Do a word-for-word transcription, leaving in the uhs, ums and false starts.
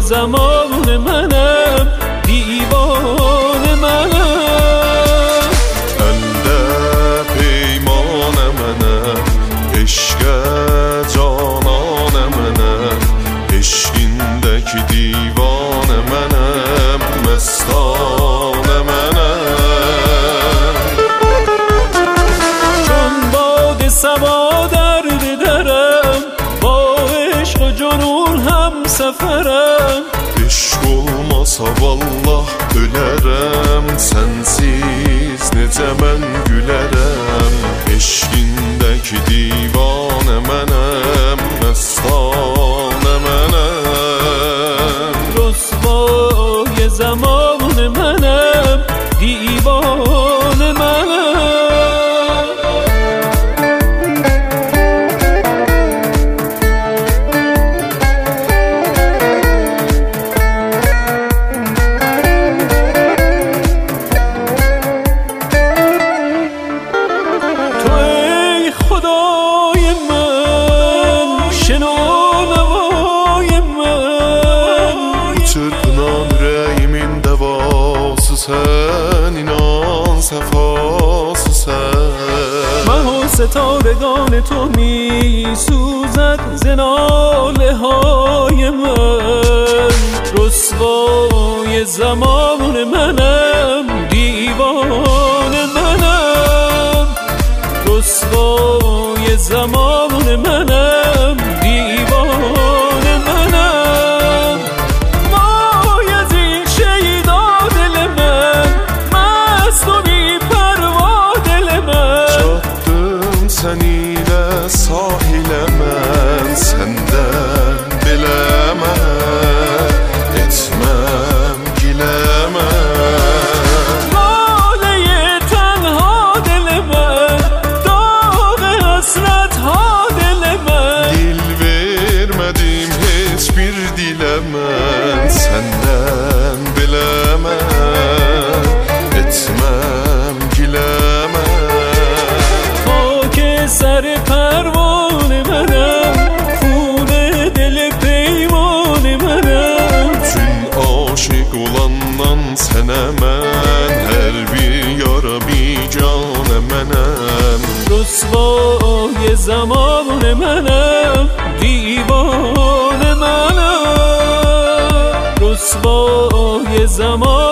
زمان منم، دیوانه منم. بنده پیمان منم، عشق جانان منم، عشقیندeki دیوان منم، مستان منم. چون باد صبا درد درم، با عشق و جنون هم سفرم. Eşq olmasa vallah ölərəm, sənsiz necə mən gülərəm. Eşqindəki divanə mənəm, məstanə mənəm. رسوای زمان منم، دیوانه منم. Sen inan sefası sen. مه و ستارگان تو می سوزد ز ناله های من. رسوای زمان منم، دیوانه منم. رسوای زمان منم، دیوانه منم. وای از این شیدا دل من، مست و بی پروا دل من. Çatdım sen ile sahile mən, səndən biləməm, etməm giləməm. Lale-i tenha dil mən, dağ-ı hasret ha dil mən. Dil vermədim heç bir dilə mən, səndən biləməm, etməm giləməm. خاک سر پروان منم، خون دل پیمان منم. Çün aşık olandan sənə mən, hər bir yara biganə mənəm. رسوای زمان منم، دیوانه منم. رسوای زمان